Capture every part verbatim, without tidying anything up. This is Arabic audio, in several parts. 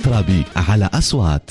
ترابي على أصوات.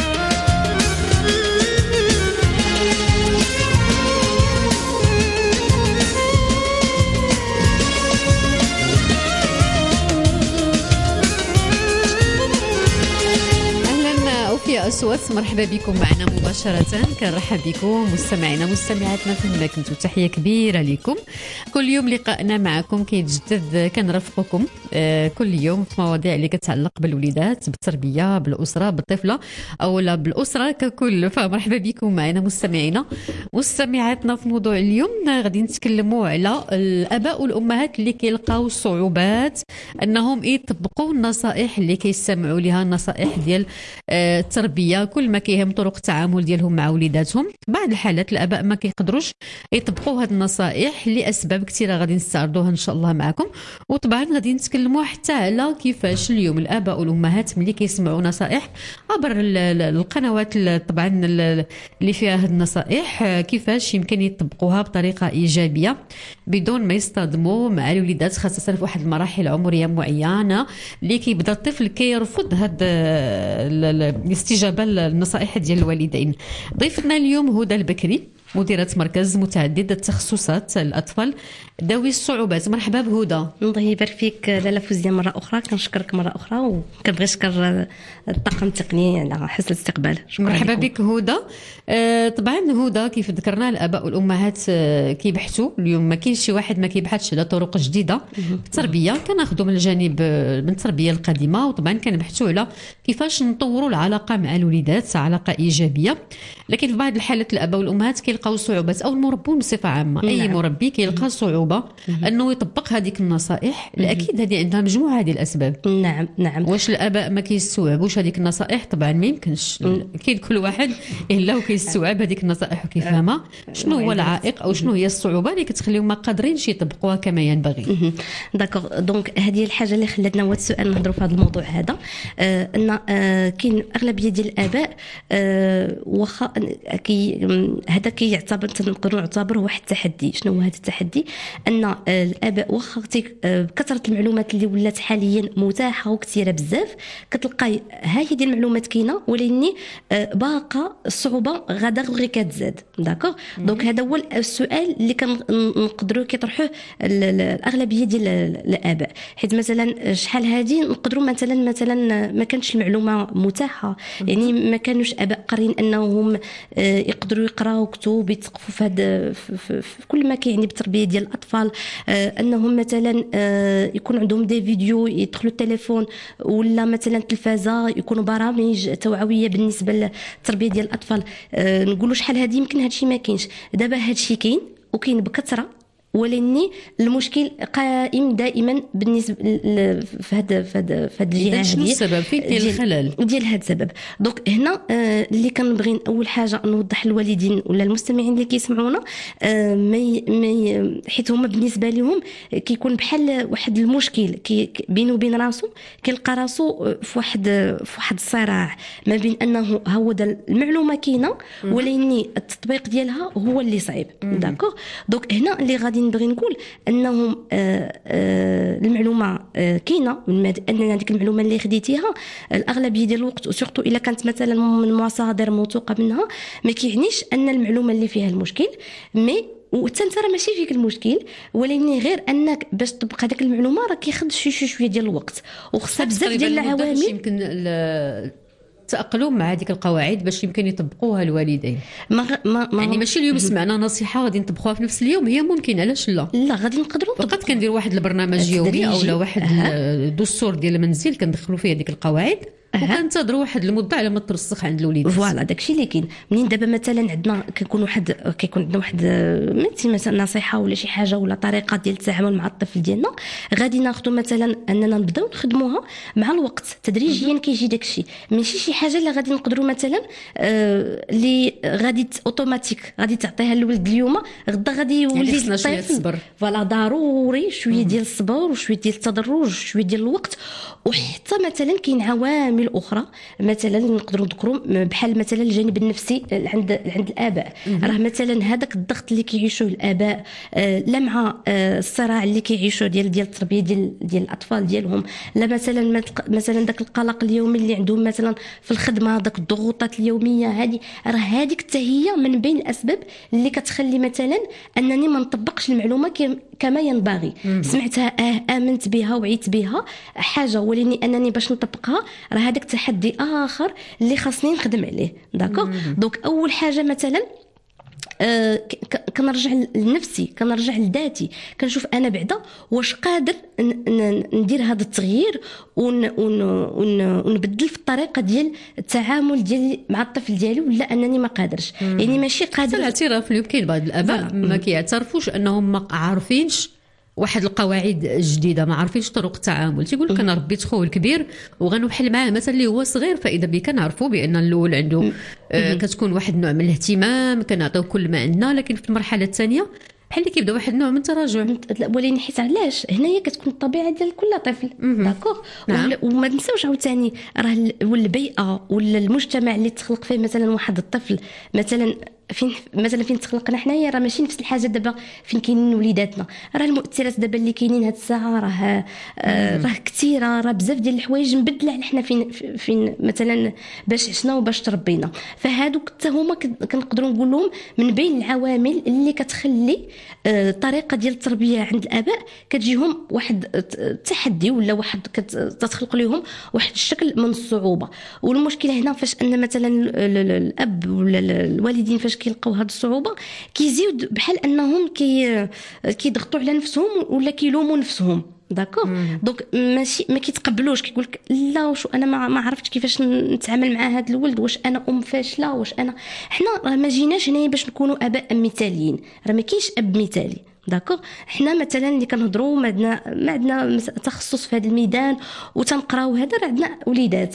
في أصوات، مرحبا بكم معنا مباشرة. كنرحب بكم مستمعينا مستمعاتنا فين ما كنتوا، تحية كبيرة لكم. كل يوم لقائنا معكم كيتجدد، كنرافقكم آه كل يوم في مواضيع اللي كتعلق بالوليدات، بالتربية، بالأسرة، بالطفلة أو لا بالأسرة ككل. فمرحبا بكم معنا مستمعينا مستمعاتنا. في موضوع اليوم غادي نتكلموا على الآباء والأمهات اللي كيلقاو صعوبات أنهم يطبقوا النصائح اللي كيستمعوا لها، النصائح ديال آه التربيه، كل ما كيهم طرق التعامل ديالهم مع وليداتهم. بعض الحالات الاباء ما كيقدروش يطبقوا هذه النصائح لاسباب كثيره غادي نستعرضوها ان شاء الله معكم. وطبعا غادي نتكلموا حتى على كيفاش اليوم الاباء والامهات ملي كيسمعوا نصائح عبر القنوات طبعا اللي فيها هذه النصائح، كيفاش يمكن يطبقوها بطريقه ايجابيه بدون ما يصطدموا مع الوليدات، خاصه في واحد المراحل عمريه معينه اللي كيبدا الطفل كيرفض هذا الاستجابه للنصائح ديال الوالدين. ضيفتنا اليوم هدى البكري، مديرة مركز متعدد التخصصات الأطفال ذوي الصعوبات. مرحبا بهدى. الله يبارك فيك لاله فوزيه مره اخرى، كنشكرك مره اخرى وكنبغي نشكر الطاقم التقني على حسن الاستقبال. مرحبا بك هدى. آه طبعا هدى كيف ذكرنا الاباء والامهات آه كيبحثوا اليوم، ما كاينش شي واحد ما كيبحثش على طرق جديده في التربيه. كناخذوا من الجانب من التربيه القديمه، وطبعا كنبحثوا على كيفاش نطوروا العلاقه مع الوليدات، علاقه ايجابيه. لكن في بعض الحالات الاباء والامهات كيلقاو صعوبات، او المربون بصفه عامه. نعم. اي مربي كيلقى صعوبه انه يطبق هذيك النصائح. اكيد هذه عندها مجموعه هذه الاسباب. نعم نعم. واش الاباء ما كيستوعبوش هذيك النصائح؟ طبعا ما يمكنش. اكيد كل واحد الا وكيستوعب هذيك النصائح وكيفهمها. شنو هو العائق او شنو هي الصعوبه اللي كتخليهم ما قادرينش يطبقوها كما ينبغي؟ داكوغ. دونك هذه الحاجه اللي خلاتنا هو السؤال نهضروا في هذا الموضوع هذا. آه ان آه كاين اغلبيه ديال الاباء آه واخا كي هذا كيعتبر نقدروا نعتبره واحد التحدي. شنو هو هذا التحدي؟ ان الاباء واخا بكثره المعلومات اللي ولات حاليا متاحه وكثيره بزاف، كتلقاي ها هي ديال المعلومات كاينه ولكن باقا الصعوبه غادا غير كتزاد. داكوغ. دونك هذا هو السؤال اللي كنقدروا كيطرحوه الاغلبيه ديال الاباء، حيت مثلا شحال هذه نقدروا مثلا مثلا ما كانتش المعلومه متاحه، يعني ما كانوش اباء قارين انهم يقدروا يقراوا كتب يتثقفوا في هذا في كل ما كيعني بالتربيه ديال الاطفال. آه انهم مثلا آه يكون عندهم دي فيديو يدخلوا التليفون ولا مثلا التلفازه، يكونوا برامج توعويه بالنسبه للتربيه ديال الاطفال. آه نقولوا شحال هذه يمكن هذا الشيء ما كاينش. دابا هذا الشيء كاين وكاين بكثره، ولكن المشكل قائم دائما بالنسبه في هذا في هذا في هذه الجهه. شنو السبب؟ فين كاين الخلل ديال هذا السبب؟ دونك هنا آه اللي كنبغي اول حاجه نوضح للوالدين ولا المستمعين اللي كيسمعونا آه ما ما حيت هما بالنسبه لهم كيكون بحال واحد المشكل كي بينه وبين راسو، كيلقى راسو في واحد في واحد الصراع ما بين انه هو المعلومه كاينه ولكن التطبيق ديالها هو اللي صعيب. داكوغ. دونك هنا اللي غادي نبغي نقول انهم آآ آآ المعلومه كاينه، ان هذيك المعلومه اللي خديتيها الاغلبيه ديال الوقت وسورتو الا كانت مثلا من مصادر موثوقه منها، ما كيعنيش ان المعلومه اللي فيها المشكل. مي وانت راه ماشي فيك المشكل، ولكن غير انك باش تطبق هذيك المعلومه راه كياخذ شي شويه ديال الوقت وخصها بزاف ديال العوامل. يمكن تأقلوا مع هذيك القواعد باش يمكن يطبقوها الوالدين. ما, ما, ما يعني ماشي اليوم سمعنا نصيحه غادي نطبقوها في نفس اليوم، هي ممكن علاش لا؟ لا غادي نقدروا فقط كندير واحد البرنامج يومي او لا واحد الدستور ديال المنزل كندخلوا فيه هذيك القواعد وكنتظروا واحد المده على ما ترسخ عند الوليدات. فوالا داكشي اللي كاين. منين دابا مثلا عندنا كيكون واحد كيكون عندنا واحد مثلا نصيحه ولا شي حاجه ولا طريقه ديال التعامل مع الطفل ديالنا، غادي ناخذوا مثلا اننا نبداو نخدموها مع الوقت تدريجيا. كيجي داكشي ماشي شي حاجه اللي غادي نقدروا مثلا اللي آه غادي اوتوماتيك غادي تعطيها للولد اليوم غدا غادي يولي الطفل. فوالا ضروري شويه ديال الصبر وشويه ديال التدرج وشويه ديال الوقت. وحتى مثلا كاين عوامل الاخرى مثلا نقدروا نذكروا بحال مثلا الجانب النفسي عند عند الاباء. راه مثلا هذاك الضغط اللي كيعيشوه الاباء لا مع الصراع اللي كيعيشوه ديال ديال التربيه ديال ديال الاطفال ديالهم، لا مثلا مثلا داك القلق اليومي اللي عندهم مثلا في الخدمه، داك الضغوطات اليوميه هذه، راه هذيك حتى هي من بين الاسباب اللي كتخلي مثلا انني ما نطبقش المعلومه كما ينبغي. سمعتها آه امنت بها وعيت بها حاجه، ولكن انني باش نطبقها راه هذاك تحدي اخر اللي خاصني نخدم عليه. داكو دونك اول حاجه مثلا أه كنرجع لنفسي، كنرجع لذاتي، كنشوف انا بعدا واش قادر ندير هذا التغيير ون ون ون ونبدل في الطريقه ديال التعامل ديالي مع الطفل ديالي، ولا انني ما قادرش. يعني ماشي قادر. الاعتراف اليوم كاين بعض الاباء ما كيعترفوش انهم ما عارفينش واحد القواعد جديده، ما عارفينش طرق التعامل. تيقول لك انا ربيت خوه الكبير وغنوحل معاه مثلا اللي هو صغير، فاذا بي كنعرفوا بان الاول عنده آه كتكون واحد النوع من الاهتمام، كنعطيو كل ما عندنا، لكن في المرحله الثانيه بحال اللي كيبدا واحد النوع من التراجع. ولكن حيت علاش هنايا كتكون الطبيعه ديال كل طفل. داكوغ نعم. وما نساوش عاوتاني راه البيئه ولا المجتمع اللي تخلق فيه مثلا واحد الطفل، مثلا فين مثلا فين تخلقنا حنايا راه ماشي نفس الحاجه دابا فين كاينين وليداتنا. راه المؤثرات دابا اللي كاينين هاد الساعه راه آه راه كثيره، راه بزاف ديال الحوايج مبدله على حنا فين فين مثلا باش عشنا وباش تربينا. فهادوك حتى هما كنقدروا نقول لهم من بين العوامل اللي كتخلي آه الطريقه ديال التربيه عند الاباء كتجيهم واحد التحدي ولا واحد كتخلق لهم واحد الشكل من الصعوبه. والمشكله هنا فاش ان مثلا الاب ولا الوالدين فاش كيلقاو هاد الصعوبه كيزيد بحال انهم كي كيضغطوا على نفسهم ولا كيلوموا نفسهم. داكو دونك ماشي ما كيتقبلوش، كيقول لك لا واش انا ما ما عرفتش كيفاش نتعامل مع هذا الولد، واش انا ام فاشله، واش انا حنا راه ما جيناش هنايا باش نكونوا اباء مثاليين، راه ما كاينش اب مثالي. داكوغ حنا مثلا اللي كنهضروا ما عندنا ما عندنا تخصص في هذا الميدان وتنقراو هذا، راه عندنا وليدات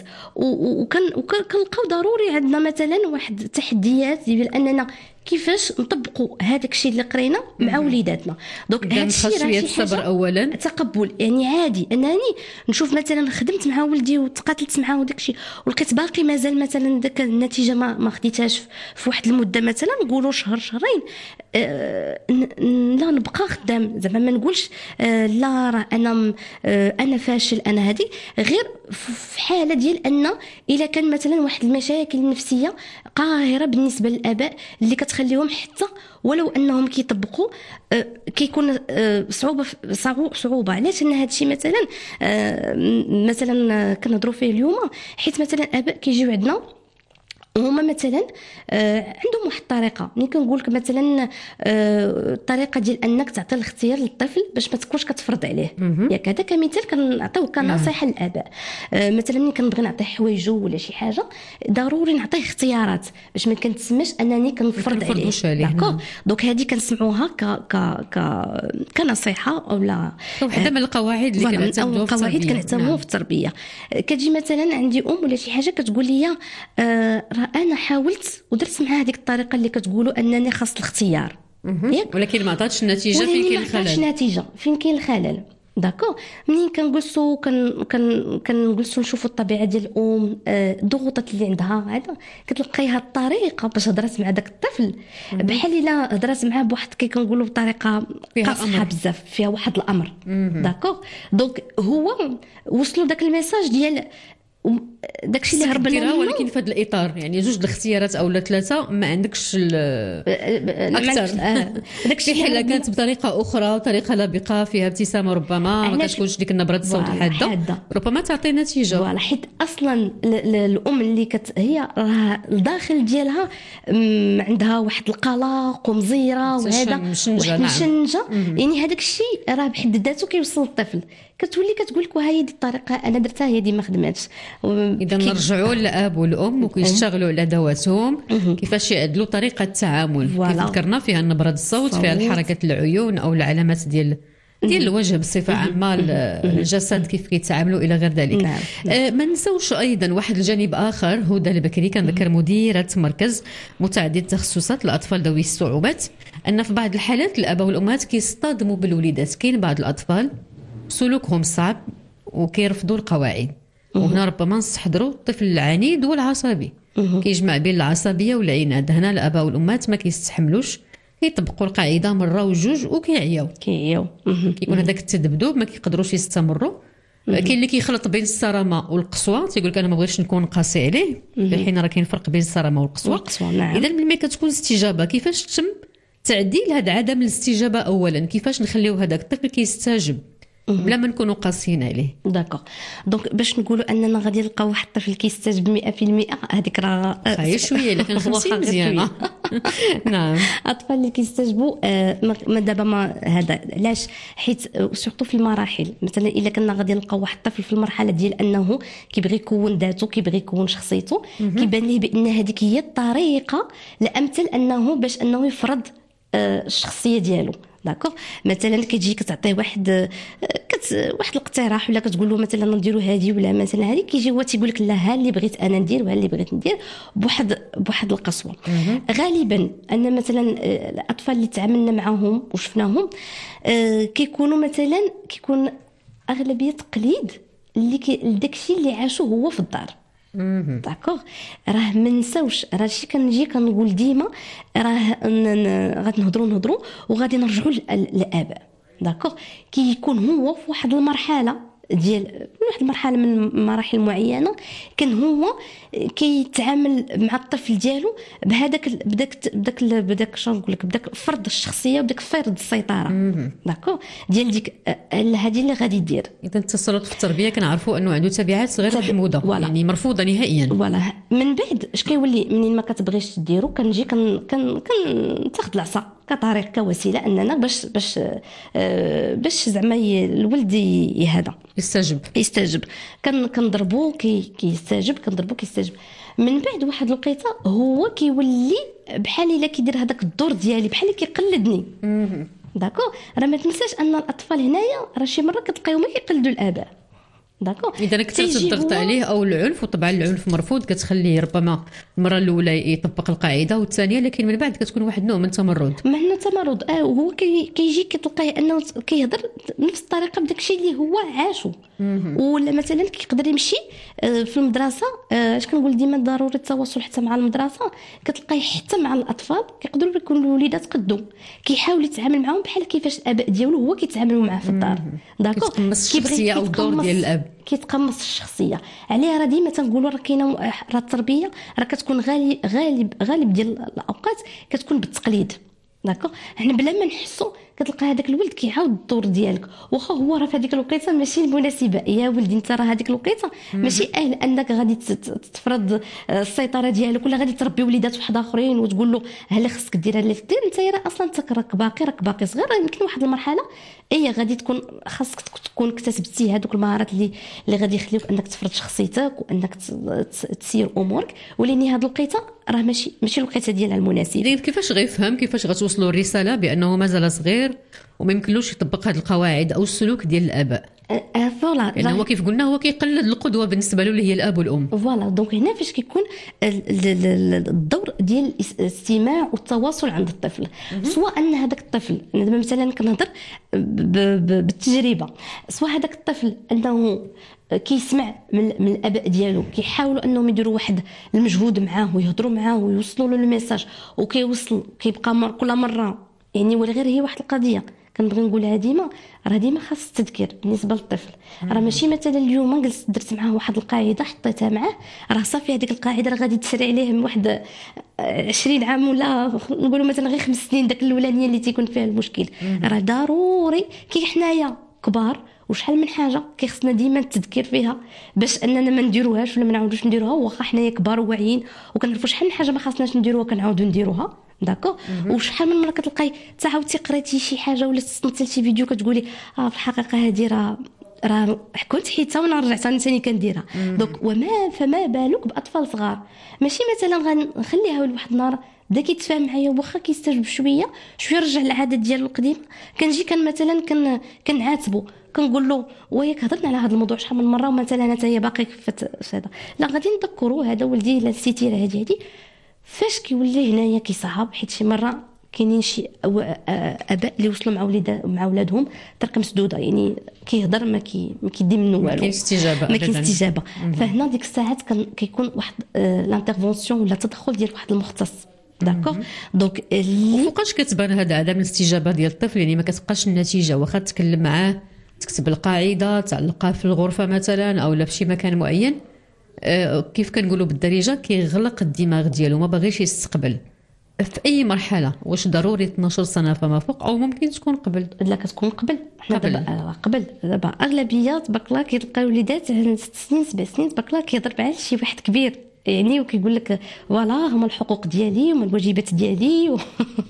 وكنلقاو ضروري عندنا مثلا واحد التحديات ديال اننا كيفاش نطبقوا هذاك الشيء اللي قرينا مع وليداتنا. دونك هذا الشيء راه شي حاجه اولا تقبل. يعني عادي انني نشوف مثلا خدمت مع ولدي وتقاتلت معاه وداك الشيء ولقيت باقي مازال مثلا داك النتيجه ما ما خديتهاش في واحد المده، مثلا نقولوا شهر شهرين، آه لا نبقى خدام. زعما ما نقولش آه لا راه انا آه انا فاشل انا هذه، غير في حاله ديال ان الا كان مثلا واحد المشاكل النفسيه قاهره بالنسبه للاباء اللي كتخليهم حتى ولو انهم كيطبقوا آه كيكون آه صعوبه صعوبه. علاش ان هذا الشيء مثلا آه مثلا كنهضروا فيه اليوم، حيت مثلا اباء كيجيو عندنا هما مثلا آه عندهم واحد الطريقه. ملي كنقول لك مثلا آه الطريقه ديال انك تعطي الاختيار للطفل باش ما تكونش كتفرض عليه، ياك هذا كمثال كنعطيو كنصيحه للاباء. آه مثلا ملي كنبغي نعطي حوايجو ولا شي حاجه ضروري نعطيه اختيارات باش ما كنتسماش انني كنفرض عليه. داكوغ دونك هذه كنسمعوها ك ك ك كنصيحه اولا واحده من القواعد اللي كنعتمدوها في القواعد كنعتمدوها في التربيه. كتجي مثلا عندي ام ولا شي حاجه كتقول لي آه انا حاولت ودرت مع هذيك الطريقه اللي كتقولوا انني خاص الاختيار، ولكن ما عطاتش النتيجه. فين كاين الخلل؟ ما عطاتش النتيجه، فين كاين الخلل. داكو منين كنجلسوا كن كن كنجلسوا نشوفوا الطبيعه ديال الام، الضغوطات اللي عندها، هذا كتلقايها الطريقه باش هضرات مع داك الطفل بحال الا هضرات معاه بواحد كي كنقولوا بطريقه قاصحه بزاف، فيها واحد الامر. داكو دونك هو وصلوا داك الميساج ديال داكشي اللي هربنا منه، ولكن في هذا الاطار يعني جوج الاختيارات اولا ثلاثه ما عندكش اكثر. داكشي حلا كانت بطريقه اخرى، طريقه لبقه فيها ابتسامه، ربما ما كتكونش ديك النبره الصوت حاده، ربما تعطي نتيجه. فوالا حيت اصلا الام اللي كت هي راه الداخل ديالها عندها واحد القلق ومزيره وهذا مشنجه. يعني هذاك الشيء راه بحد ذاته كيوصل للطفل، كتولي كتقول لك وهي دي الطريقه انا درتها هي دي ما خدماتش. اذا نرجعوا للاب والام وكيشتغلوا على ذواتهم كيفاش يعدلوا طريقه التعامل. كيف ذكرنا فيها نبره الصوت، فيها الحركه العيون او العلامات ديال ديال الوجه بصفه عامه، الجسد كيف كيتعاملوا الى غير ذلك. نعم. آه ما نساوش ايضا واحد الجانب اخر. هدى البكري كنذكر مديره مركز متعدد التخصصات للاطفال ذوي الصعوبات، ان في بعض الحالات الاباء والامهات كيصطدموا بالوليدات. كاين بعض الاطفال سلوكهم صعب وكيرفضوا القواعد، وهنا ربما نستحضروا الطفل العنيد والعصبي كيجمع بين العصبيه والعناد. هنا الاباء والامهات ما كيستحملوش، كيطبقوا القاعده مره وجوج وكيعياو كيعياو كيكون هذاك التذبذب ما كيقدروش يستمروا. كاين اللي كيخلط بين الصرامه والقسوه، تيقول لك انا ما بغيتش نكون قاسي عليه، في حين راه كاين فرق بين الصرامه والقسوه. والقسوة نعم. اذا ملي كتكون استجابه، كيفاش تتم تعديل هذا عدم الاستجابه؟ اولا كيفاش نخليو هذاك الطفل كيستجب بلا ما نكونوا قاسيين عليه. داكوغ. دونك باش نقولوا اننا غادي نلقاو واحد الطفل كيستجب مئة في المئة، هذيك راه خاير شويه الا كان خمسين مزيانه. نعم. اطفال اللي كيستجبوا آه ما دابا ما هذا علاش؟ حيت سورتو في المراحل، مثلا الا كنا غادي نلقاو واحد الطفل في المرحله ديال انه كيبغي يكون ذاته، كيبغي يكون شخصيته، كيبان ليه بان هذيك هي الطريقه الامثل انه باش انه يفرض آه الشخصيه ديالو. داكوغ. مثلا كتجي كتعطيه واحد كت واحد الاقتراح، ولا كتقول له مثلا نديروا هذه ولا مثلا هذه، كيجي هو تيقول لك لا، ها اللي بغيت انا ندير وها اللي بغيت ندير بواحد بواحد القسوه. غالبا ان مثلا الاطفال اللي تعاملنا معهم وشفناهم آه كيكونوا مثلا كيكون اغلبيه تقليد اللي داكشي اللي عاشوه هو في الدار. داكوغ. راه ما نساوش، راه شي كنجي كنقول ديما راه غادي نهضروا نهضروا وغادي نرجعوا للاباء. داكوغ. كيكون هو في واحد المرحله ديال واحد المرحله من مراحل معينه، كان هو كيتعامل مع الطفل ديالو بهذاك بداك بداك بداك شنو نقول لك بداك فرض الشخصيه وبداك فرض السيطره. داكوغ. ديال ديك هذه اللي غادي دير. اذا التسلط في التربيه كنعرفوا انه عنده تبعات غير محموده، يعني مرفوضه نهائيا. فوالا. من بعد اش كيولي منين ما كتبغيش ديرو، كنجي كن كن كنتاخذ العصا كطريق كوسيله اننا باش باش آه باش زعما الولد هذا يستجب يستجب كن كنضربو كي كيستجب كنضربو كيستجب. من بعد واحد الوقيته هو كيولي بحال الا كيدير هذاك الدور ديالي، بحال اللي كيقلدني. داكو. راه ما تنساش ان الاطفال هنايا راه شي مره كتلقاو ما كيقلدوا الاباء. داكو. اذا كثرت الضغط عليه او العنف، وطبعا العنف مرفوض، كتخليه ربما المره الاولى يطبق القاعده والثانيه، لكن من بعد كتكون واحد النوع من التمرد. ما هنا تمرد. اه وهو كي كيجي كتلقاه انه كيهضر بنفس الطريقه بداك الشيء اللي هو عاشو. ولا مثلا كيقدر يمشي في المدرسه، اش كنقول ديما ضروري التواصل حتى مع المدرسه، كتلقاه حتى مع الاطفال كيقدروا يكونوا الوليدات قدو، كيحاول يتعامل معهم بحال كيفاش الاباء ديالو هو كيتعاملوا معاه في الدار. داكو. كيتقمص الشخصيه او الدور ديال الاب، كيتقمص الشخصيه عليها. راه ديما تنقولوا راه كاينه راه التربيه راه كتكون غالي غالب غالب ديال الاوقات كتكون بالتقليد. داكو. حنا بلا ما نحسوا كتلقى هذاك الولد كيعاود الدور ديالك، واخا هو راه في هذيك الوقيته ماشي المناسبه. يا ولدي انت راه هذيك الوقيته ماشي اهل انك غادي تفرض السيطره ديالك، ولا غادي تربي وليدات واحد اخرين وتقول له ها خصك دير اللي دير انت. راه اصلا انت راك باقي راك باقي صغير، يمكن واحد المرحله اي غادي تكون خاصك تكون اكتسبتي هذوك المهارات اللي اللي غادي يخليوك انك تفرض شخصيتك وانك تسير امورك. ولكن هذه الوقيته راه ماشي ماشي الوقيته ديالها المناسبه. كيفاش غيفهم، كيفاش غتوصلوا الرساله بانه مازال صغير وما يمكنلوش يطبق هذه القواعد او السلوك ديال الاباء؟ فوالا. لانه هو كيف قلنا هو كيقلد القدوه بالنسبه له اللي هي الاب والام. فوالا. دونك هنا فاش كيكون الدور ديال الاستماع والتواصل عند الطفل، سواء ان هذاك الطفل دابا مثلا كنهضر بالتجربه، سواء هذاك الطفل انه كيسمع من, من الاباء ديالو، كيحاولوا انهم يديروا واحد المجهود معاه ويهضروا معاه ويوصلوا له الميساج، وكيوصل كيبقى مر كل مره يعني. ولا غير هي واحد القضيه كنبغي نقولها ديما، راه ديما خاص التذكير بالنسبه للطفل. راه ماشي مثلا اليوم جلست درت معاه واحد القاعده حطيتها معاه، راه صافي هذيك القاعده راه غادي تسري عليه من واحد عشرين عام، ولا نقولوا مثلا غير خمس سنين داك الاولانيه اللي تيكون فيها المشكل. راه ضروري كي حنايا كبار وشحال من حاجه كيخصنا ديما التذكير فيها باش اننا ما نديروهاش ولا ما نعاودوش نديروها. واخا حنايا كبار وواعيين وكنعرفوا شحال من حاجه ما خاصناش نديروها كنعاودوا نديروها. داكو. وشحال من مره كتلقاي تعاودتي قريتي شي حاجه ولا تصنتي شي فيديو كتقولي اه في الحقيقه هذه راه راه كنت حيتها وانا رجعت ثاني كنديرها. دونك وما فما بالك باطفال صغار، ماشي مثلا غنخليها لواحد النهار بدا كيتفاهم معايا واخا كيستجب شويه شويه رجع للعاده ديالو القديمه. كنجي كان مثلا كن كنعاتبو كنقول له وياك هضرنا على هذا الموضوع شحال من مره ومثلا انت هي باقي في هذا، لا غادي نذكروا هذا ولدي لا نسيتي راه هذه هذه. فاش كيولي هنايا كيصعب حيت شي مره كاينين شي اباء اللي وصلوا مع ولاد مع ولادهم طريقه مسدوده، يعني كيهضر ما كي ما كيدي منه والو، ما كاينش استجابه ما كاينش استجابه. فهنا ديك الساعات كيكون واحد لانترفونسيون ولا تدخل ديال واحد المختص. داكوغ دونك وفوقاش كتبان هذا عدم الاستجابه ديال الطفل؟ يعني ما كتبقاش النتيجه واخا تكلم معاه، تكتب القاعده، تعلقها في الغرفه مثلا او لا في شي مكان معين، أه كيف كنقولوا بالدارجه كيغلق الدماغ ديالو، ما باغيش يستقبل في اي مرحله. واش ضروري اثناش سنه فما فوق او ممكن تكون قبل؟ لا كتكون قبل. حنا قبل. دابا قبل دابا اغلبيه تبارك الله كيلقاو وليدات عندهم ست سنين سبع سنين تبارك الله كيهضر مع شي واحد كبير يعني وكيقول لك فوالا هما الحقوق ديالي وما الواجبات ديالي و...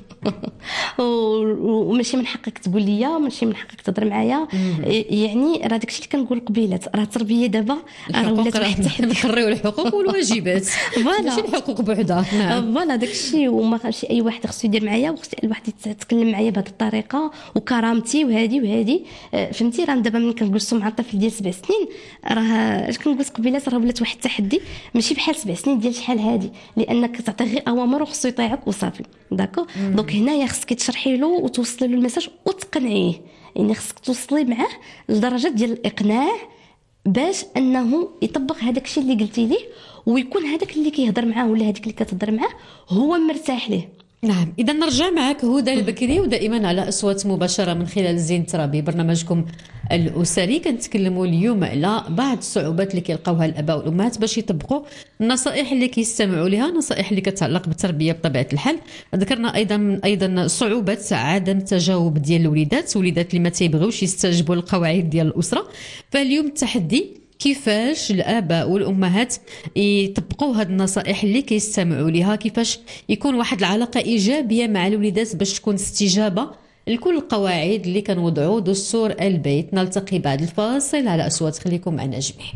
وماشي من حقك تقول لي وماشي من حقك تهضر معايا. يعني راه داكشي اللي كنقول قبيلات، راه التربيه دابا راه ولات واحد التحدي. نحريو الحقوق والواجبات ماشي الحقوق بوحدها. نعم فوالا داكشي، وما خاصش اي واحد خصو يدير معايا وخص الواحد يتكلم معايا بهذه الطريقه وكرامتي وهذه وهذه فهمتي. راه دابا ملي كنجلسوا مع الطفل ديال سبع سنين راه اش كنقول قبيلات راه ولات واحد التحدي، ماشي بحال سبع سنين ديال شحال هادي، لانك تعطي غير اوامر وخصو يطيعك وصافي. داكو دونك هنايا خصك تشرحي له وتوصلي له الميساج وتقنعيه، يعني خصك توصلي معاه لدرجه ديال الاقناع باش انه يطبق هذاك الشيء اللي قلتي ليه، ويكون هذاك اللي كيهضر معاه ولا هذيك اللي كتهضر معاه هو مرتاح ليه. نعم، إذا نرجع معك هدى البكري، ودائما على أصوات مباشرة من خلال زين ترابي برنامجكم الأسري. كنتكلموا اليوم على بعض الصعوبات اللي كيلقاوها الآباء والأمهات باش يطبقوا النصائح اللي كيستمعوا لها، نصائح اللي كتعلق بالتربية بطبيعة الحال. ذكرنا أيضا أيضا صعوبة عدم التجاوب ديال الوليدات، وليدات اللي ما تيبغيوش يستجبوا للقواعد ديال الأسرة. فاليوم التحدي كيفاش الآباء والأمهات يطبقوا هاد النصائح اللي كيستمعوا لها، كيفاش يكون واحد العلاقة إيجابية مع الوليدات باش تكون استجابة لكل القواعد اللي كنوضعوا دستور البيت. نلتقي بعد الفاصل على أصوات، خليكم معنا جميعا.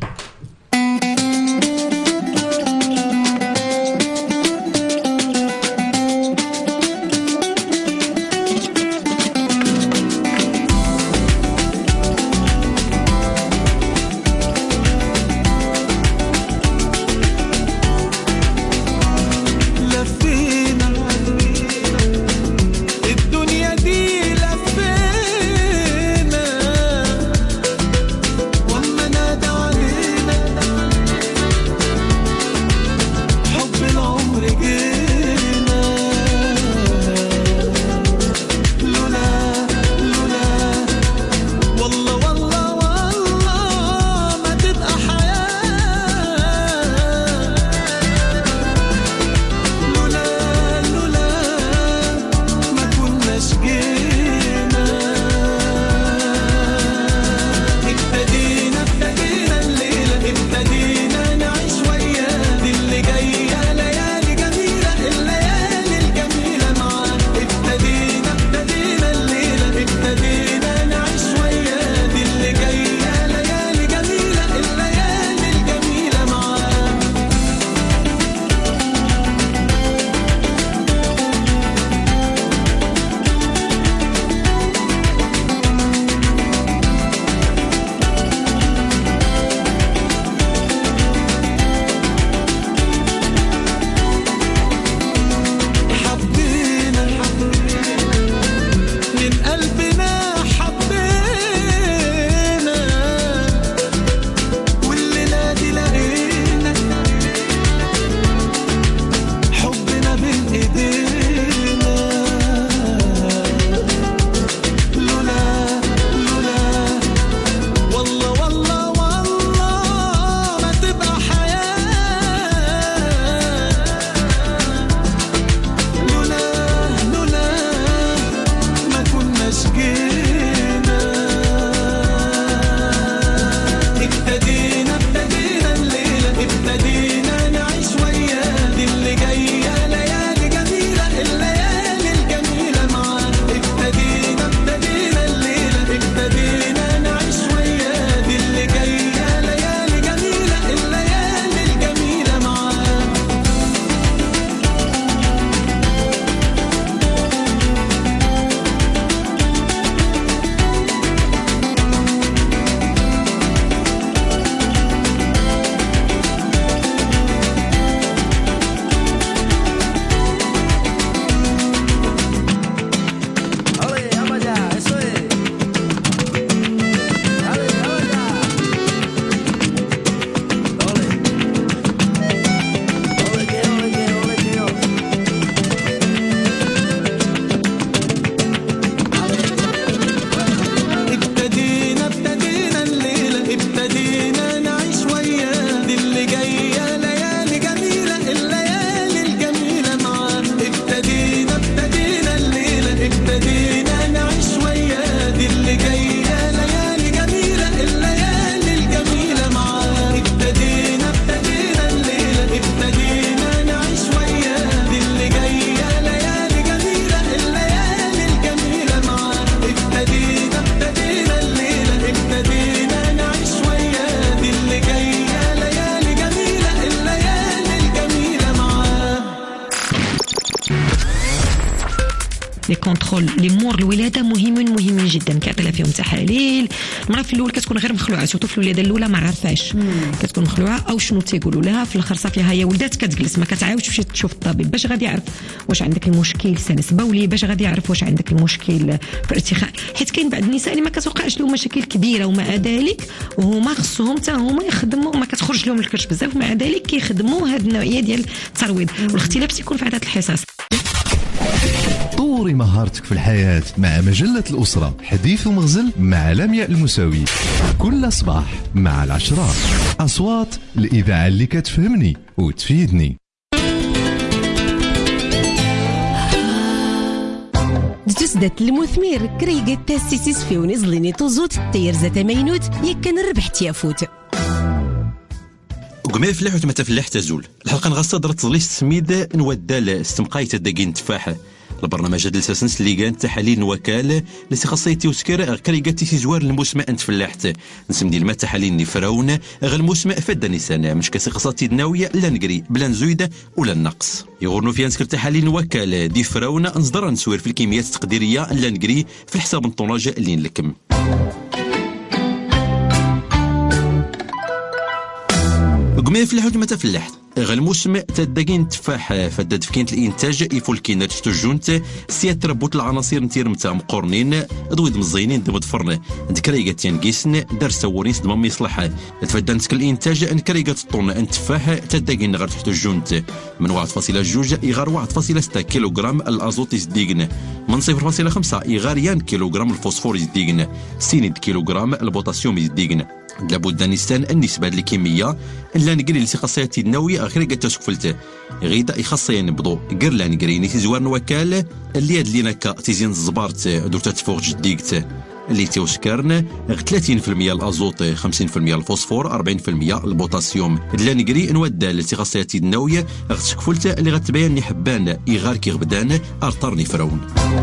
وما نادى علينا لي كونترول لي مور الولاده مهمين مهمين جدا. كيعطي لها فيهم تحاليل. المراه في الاول كتكون غير مخلوعه، سورتو في الولاده الاولى ما عرفاش كتكون مخلوعه او شنو تيقولوا لها. في الاخر صافي ها هي ولدات كتجلس ما كتعاودش تمشي تشوف الطبيب باش غادي يعرف واش عندك المشكل سنس بولي، باش غادي يعرف واش عندك المشكل في ارتخاء. حيت كاين بعض النساء اللي ما كتوقعش لهم مشاكل كبيره ومع ذلك وهما خصهم حتى هما يخدموا، ما كتخرج لهم الكرش بزاف ومع ذلك كيخدموا هذه النوعيه ديال الترويض. والاختلاف تيكون في عدد الحصص. طوري مهارتك في الحياة مع مجلة الأسرة، حديث ومغزل مع لمياء المساوي، كل صباح مع العشرة. أصوات الإذاعة اللي كتفهمني وتفيدني. تسدت المثمر كريقة تاسيسيس في ونزليني توزوت تير زتا مينوت يكن الربح تيافوت قمي فلاح وتما تفلاح تزول الحلقه نغصه درت تزليس سميد نودال استمقايت الدقين تفاحه. البرنامج هذا الاساس اللي كان تحاليل وكاله اللي خاصيتي وسكر كريقاتي في زوار الموسم انت فلاحت نسم ديال ما تحاليل نفراون غير الموسم فد نيسان مش كاسي خاصتي ناويه لا نقري بلا نزويده ولا النقص يغورنوا فيها نسكر تحاليل وكاله دي فراون نصدر نسوير في الكميات التقديريه لا نقري في الحساب الطوناج اللي نلكم. قمي فلاح وتما تفلاحت غير الموسم تدقين تفاح فداد في كاينت الانتاج يفولكينا تجونت سيات تربوت العناصر نتير متاع مقورنين دويد مزينين دم فرن دكريغات تينكيسن دار سورين صدمم يصلح تفدان سك الانتاج انكريغات الطون انتفاح تدقين غير تحت الجونت من واحد فاصلة جوج يغار واحد فاصلة ستة كيلوغرام الازوت يزديقن من صفر فاصلة خمسة يغاريان كيلوغرام الفوسفور يزديقن سينيد كيلوغرام البوتاسيوم يزديقن لابد نستان النسبة الكيمية لا نقري اللي خاصياتي النووية غير قد سكفلته غيدا يخصي نبضو قر لا نقري ني تزوار نوكال اللي هاد لينا كا تيزين الزبارت درتا تفوق جديقت اللي توسكرن ثلاثين بالمئة الازوت خمسين بالمئة الفوسفور أربعين بالمئة البوتاسيوم لا نقري نودا اللي خاصياتي النووية غير سكفلته اللي غتبين ني حبان يغار كي غبدان ارطرني فرعون.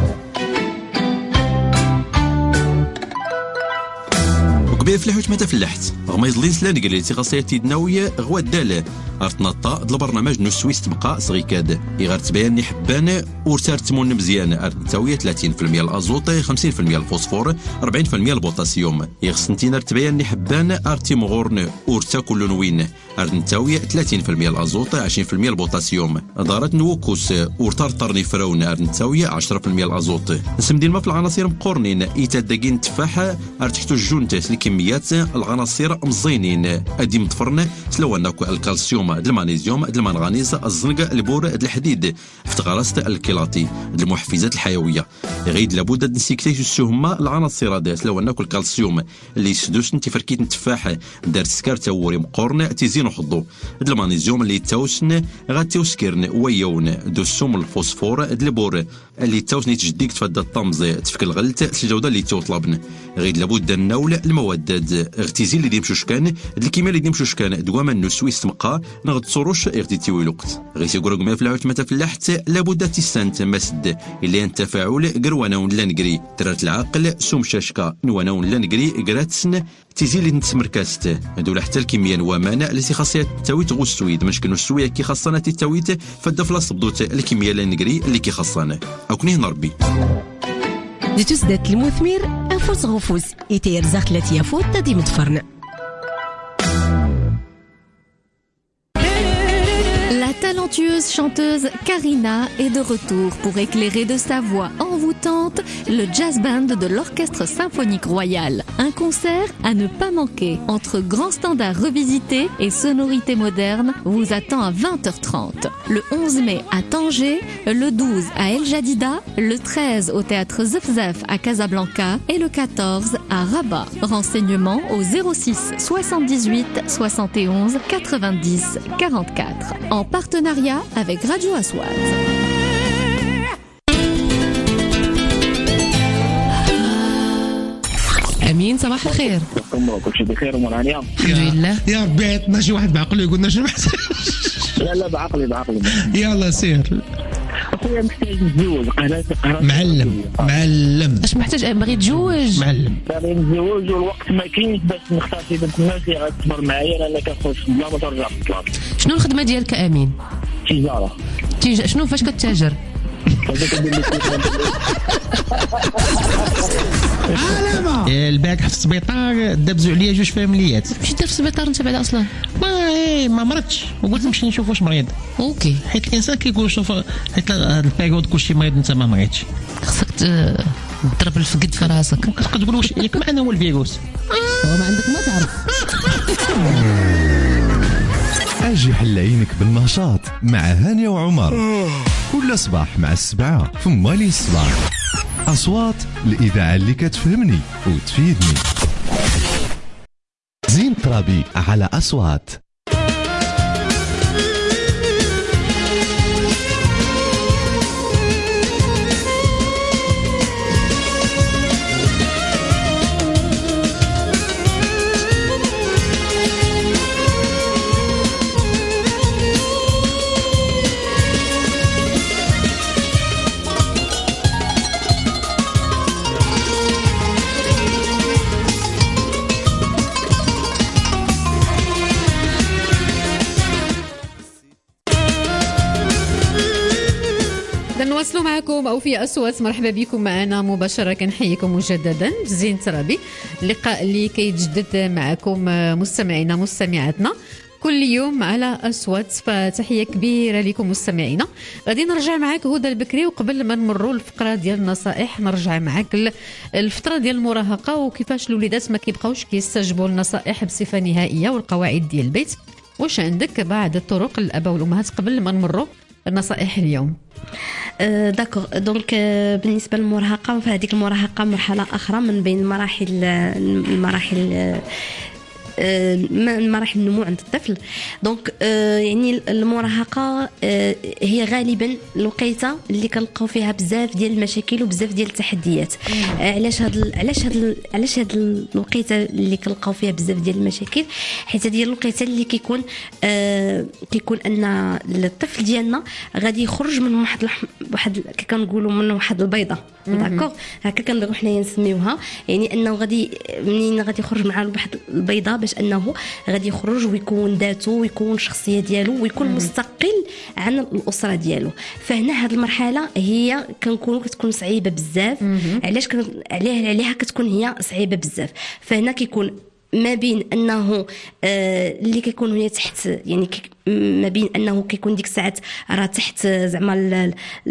قبيل فلاحوت ما تفلحت غما يزليس لا نقلي تي خاصيتي النوويه غوا الداله ارتنطا د البرنامج نو سويس تبقى صغيكاد يغار تبان حبان ورتار تمون مزيان ارتنتاويه ثلاثين بالمئة الازوت خمسين بالمئة الفوسفور أربعين بالمئة البوتاسيوم يغسنتينا تبان حبان ارتي مغورن ورتا كل نوين ارتنتاويه ثلاثين بالمئة الازوت عشرين بالمئة البوتاسيوم دارت نوكوس ورتار طرني فراون ارتنتاويه عشرة بالمئة الازوت نسمدي ما في العناصر مقورنين ايتاداكين تفاحه ارتحتو الجونت كميات العناصر مزينين ادي متفرن سلوانا الكالسيوم المغنيسيوم المنغنيز الزنق البور الحديد افتغرست الكيلاتي المحفزات الحيويه غيد لابد نسيكتي السهمه العناصر هذا سلوانا الكالسيوم اللي يسدوس انت فركيت نتفاح دار سكر توري مقورن تيزين وحضو المغنيسيوم اللي توسن غاتيوسكرن ويون دوسوم الفوسفور البور اللي توسني تجديك تفدى الطمز تفك الغلت الجوده اللي توطلبن غيد لابد النول المواد اغتيزي اللي ديمشوش كان الكيمياء اللي ديمشوش كان دواما نو سويس تمقى نغد صروش اغتيتيوي الوقت غير يقولوا ما فلاحوت ما تفلحت لابد تيسانت مسد اللي انت تفاعل قروانا ولا نقري ترات العقل سوم شاشكا نوانا ولا نقري قراتسن تيزي اللي نتسمركاست دوله حتى الكيمياء ومانا اللي سي خاصيه تاويت غوسويد مشكل السويه كي خاصنا تاويت فدا فلاص بدوت الكيمياء اللي نقري اللي كي خاصنا او كنيه نربي دي تسدت المثمر أفوس غفوس يتير زاخلت يافوت تدي متفرن. La talentueuse chanteuse Karina est de retour pour éclairer de sa voix envoûtante le jazz band de l'Orchestre Symphonique Royal. Un concert à ne pas manquer entre grands standards revisités et sonorités modernes vous attend à vingt heures trente. Le onze mai à Tanger, le douze à El Jadida, le treize au théâtre Zefzef à Casablanca et le quatorze à Rabat. Renseignements au zéro six soixante-dix-huit soixante et onze quatre-vingt-dix quarante-quatre. En partenariat avec Radio Aswad. امين صباح الخير. كلشي بخير ومرانيا الحمد لله. يا ربي عطنا شي واحد بعقله يقول لنا شنو لا لا بعقلي بعقلي يلا سير اخويا محتاج نتزوج قهرتي قهرتي معلم معلم اش محتاج باغي تزوج معلم باغي نتزوج والوقت ما كاينش باش نختار شي بنت الناس اللي غتصبر معايا لان كنخرج بلا ما ترجع للطلاق. شنو الخدمه ديالك امين؟ تجاره. تيج... شنو فاش كتاجر؟ البارح في السبيطار دبزوا عليا جوج فاميليات. مشيت في السبيطار انت بعد اصلا؟ ما إيه ما مرضتش وقلت نمشي نشوف واش مريض. اوكي. حيت الانسان كيقول شوف حيت هذا البيريود كلشي مريض انت ما مريضش. خصك تضرب الفقد في راسك. كتبقى تقول واش ياك ما انا هو الفيروس. هو ما عندك ما تعرف. اجي حل عينك بالنشاط مع هانية وعمر كل صباح مع السبعة في مالي الصباح. أصوات الإذاعة اللي كتفهمني وتفيدني. زين ترابي على أصوات. نواصلوا معكم أو في أصوات. مرحبا بكم معنا مباشرة. كنحييكم مجددا زين ترابي، اللقاء اللي كيتجدد معكم مستمعينا مستمعاتنا كل يوم على أصوات. فتحية كبيرة لكم مستمعينا. غادي نرجع معك هدى البكري، وقبل ما نمروا الفقرة ديال النصائح نرجع معك الفترة ديال المراهقة وكيفاش الوليدات ما كيبقاوش كيستجبوا النصائح بصفة نهائية والقواعد ديال البيت. واش عندك بعض الطرق للآباء والأمهات قبل ما نمروا النصائح اليوم؟ داكور دونك بالنسبه للمراهقه، فهذيك المراهقه مرحله اخرى من بين المراحل المراحل مراحل النمو عند الطفل. دونك يعني المراهقه هي غالبا الوقيته اللي كنلقاو فيها بزاف ديال المشاكل وبزاف ديال التحديات. علاش هاد علاش هاد علاش هاد الوقيته اللي كنلقاو فيها بزاف ديال المشاكل؟ حيت هذه الوقيته اللي كيكون كيكون ان الطفل ديالنا غادي يخرج من واحد واحد كنقولوا من واحد البيضه. داكوغ هكا كنبغيو حنايا نسميوها، يعني انه غادي منين غادي يخرج مع واحد البيضه باش انه غادي يخرج ويكون ذاته ويكون الشخصيه ديالو ويكون مم. مستقل عن الاسره ديالو. فهنا هذه المرحله هي كنكونوا كتكون صعيبه بزاف. علاش كن... عليها عليها كتكون هي صعيبه بزاف. فهنا كيكون ما بين انه آه اللي كيكون هي تحت، يعني ما بين انه كيكون ديك الساعات راه تحت زعما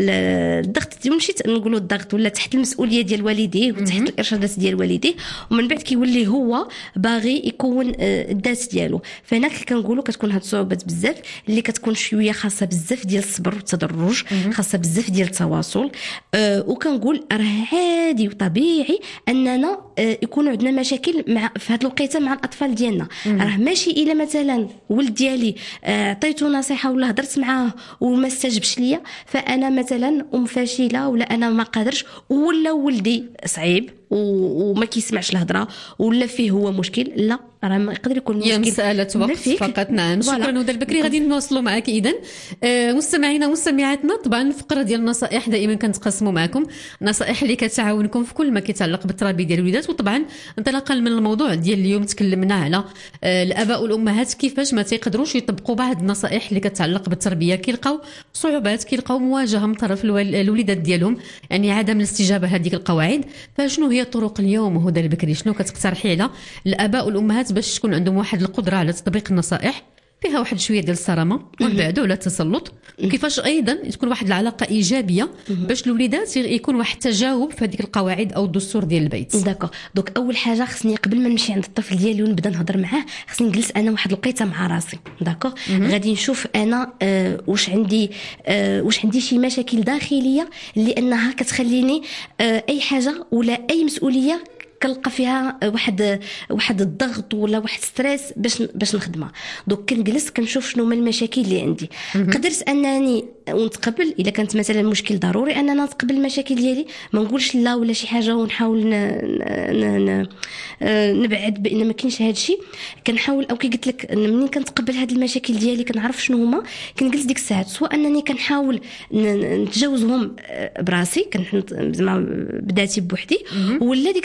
الضغط، مشيت نقولوا الضغط ولا تحت المسؤوليه ديال والديه وتحت الارشادات ديال والديه، ومن بعد كيولي هو باغي يكون الذات ديالو. فهنا كنقولوا كتكون هاد الصعوبات بزاف اللي كتكون شويه خاصه بزاف ديال الصبر والتدرج، خاصه بزاف ديال التواصل. أه وكنقول راه عادي وطبيعي اننا أه يكون عندنا مشاكل مع في هاد الوقيته مع الاطفال ديالنا. راه ماشي الا مثلا ولد ديالي أه عطيته نصيحه ولا هضرت معاه وما استجبش ليا فانا مثلا ام فاشله ولا انا ما قادرش، ولا ولدي صعيب وما كيسمعش الهضره ولا فيه هو مشكل. لا، راه ما يقدر يكون مشكل، هي مساله وقت فقط. نعم، شكرا هدى البكري. غادي نواصلوا معك اذا آه مستمعينا ومستمعاتنا. طبعا الفقره ديال النصائح دائما كنتقاسموا معكم نصائح اللي كتعاونكم في كل ما كيتعلق بالتربيه ديال الوليدات. وطبعا انطلاقا من الموضوع ديال اليوم تكلمنا على آه الاباء والامهات كيفاش ما تيقدروش يطبقوا بعض النصائح اللي كتعلق بالتربيه، كيلقاو صعوبات، كيلقاو مواجهه من طرف الوليدات ديالهم، يعني عدم الاستجابه لهذيك القواعد. فشنو هي الطرق اليوم هدى البكري؟ شنو كتقترحي على الاباء والامهات باش تكون عندهم واحد القدره على تطبيق النصائح فيها واحد شويه ديال الصرامه والبعد ولا التسلط، وكيفاش ايضا تكون واحد العلاقه ايجابيه باش الوليدات يكون واحد التجاوب في هذيك القواعد او الدستور ديال البيت؟ داكو دوك اول حاجه خصني قبل ما نمشي عند الطفل ديالي ونبدا نهضر معاه خصني نجلس انا واحد الوقيته مع راسي. داكو غادي نشوف انا آه واش عندي آه واش عندي شي مشاكل داخليه لانها كتخليني آه اي حاجه ولا اي مسؤوليه كنلقى فيها واحد واحد الضغط ولا واحد ستريس باش باش نخدمها. دوك كنجلس كنشوف شنو هما المشاكل اللي عندي. قدرت انني ونتقبل اذا كانت مثلا مشكل ضروري اننا نتقبل المشاكل ديالي، ما نقولش لا ولا شي حاجه ونحاول ن... ن... ن... نبعد بان ما كاينش هذا الشيء. كنحاول او كي قلت لك منين كنتقبل هذه المشاكل ديالي كنعرف شنو هما، كنجلس ديك الساعات سواء انني كنحاول نتجاوزهم براسي زعما بذاتي بوحدي، ولا ديك الساعات الا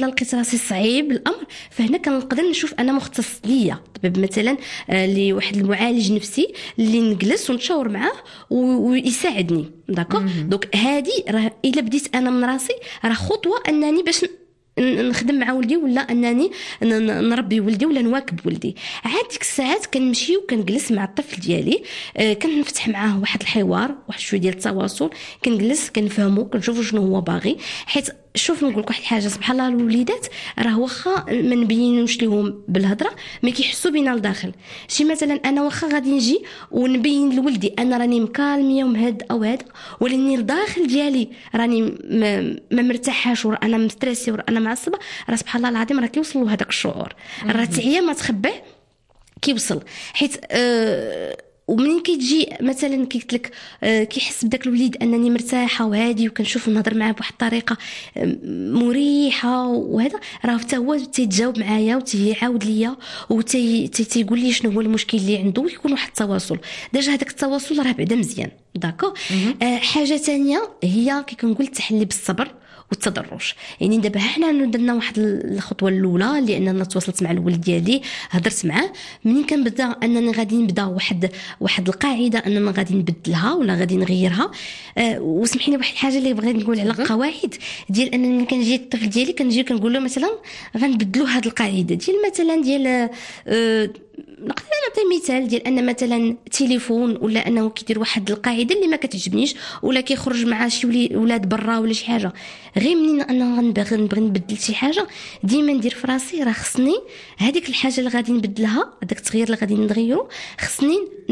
لقيت راسي صعيب الامر، فهنا كنقدر نشوف انا مختص ليا طبيب مثلا لواحد المعالج نفسي اللي نجلس ونتشاور معاه ويساعدني. داكو دونك هذه راه الا بديت انا من راسي راه خطوه انني باش نخدم مع ولدي ولا انني نربي ولدي ولا نواكب ولدي. عاد ديك الساعات كنمشي وكنجلس مع الطفل ديالي، كنفتح معاه واحد الحوار، واحد شويه ديال التواصل، كنجلس كنفهمو كنشوفو شنو هو باغي. حيت شوف نقول لك واحد الحاجه، سبحان الله الوليدات راه واخا ما نبينوش لهم بالهضره ما كيحسوا بينا لداخل. شي مثلا انا واخا غادي نجي ونبين لولدي انا راني مكالميه ومهد او هذا، ولاني الداخل ديالي راني ما مرتاحاش وانا مستريسي وانا معصبه، راه سبحان الله العظيم راه كيوصل له هذاك الشعور، راه تعيا ما تخباه كيوصل. حيت أه ومنين كيجي مثلا كيقلت لك كيحس بداك الوليد انني مرتاحه وهادي وكنشوف نهضر معاه بواحد الطريقه مريحه وهذا، راه حتى هو تيتجاوب معايا وتيعاود ليا وتيقول لي شنو هو المشكل اللي عنده، ويكون واحد التواصل. ديجا هذاك التواصل راه بعدا مزيان. داكو آه حاجه ثانيه هي كي كنقول التحلي بالصبر والتدرج. يعني دابا حنا درنا واحد الخطوه الاولى لاننا تواصلت مع الولد ديالي، هضرت معاه. منين كنبدا انني غادي نبدا واحد واحد القاعده اننا غادي نبدلها ولا غادي نغيرها. أه وسمحي لي واحد الحاجه اللي بغيت نقول على القواعد ديال انني ملي كنجي الطفل ديالي كنجي كنقول له مثلا غنبدلوا هذه القاعده ديال مثلا ديال أه نقدر نعطي مثال ديال ان مثلا تليفون ولا انه كيدير واحد القاعده اللي ما كتعجبنيش ولا كيخرج مع شي ولاد برا ولا شي حاجه، غير منين انا غنبغي نبغي نبدل شي حاجه ديما ندير في راسي راه خصني هذيك الحاجه اللي غادي نبدلها، هذاك التغيير اللي غادي نغيرو خصني